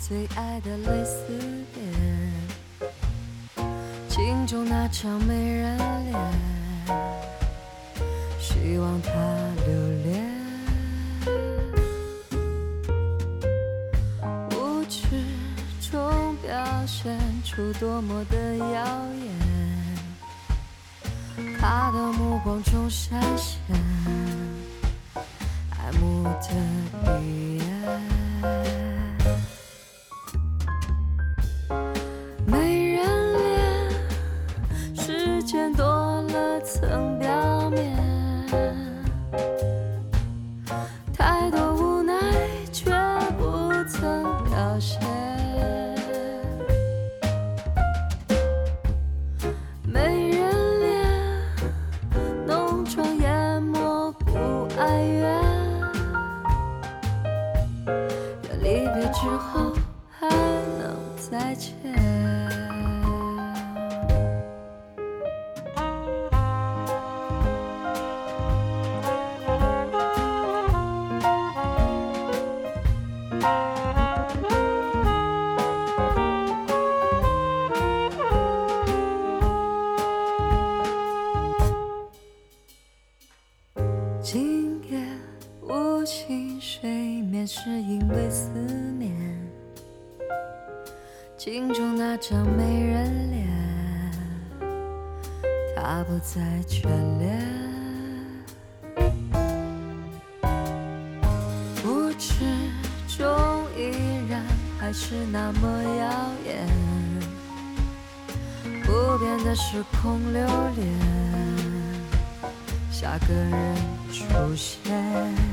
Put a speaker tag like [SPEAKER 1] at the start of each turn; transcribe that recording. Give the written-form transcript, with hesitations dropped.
[SPEAKER 1] 最爱的泪丝边，镜中那张美人脸，希望她留恋。无知中表现出多么的耀眼，他的目光中闪现爱慕的语言。美人脸，时间多了层表面，太多无奈却不曾表现。美人脸，浓妆艳抹不哀怨，愿离别之后还能再见。今夜无心睡眠，是因为思念。镜中那张美人脸，她不再眷恋。不知中依然还是那么耀眼，不变的时空留恋，下个人出现。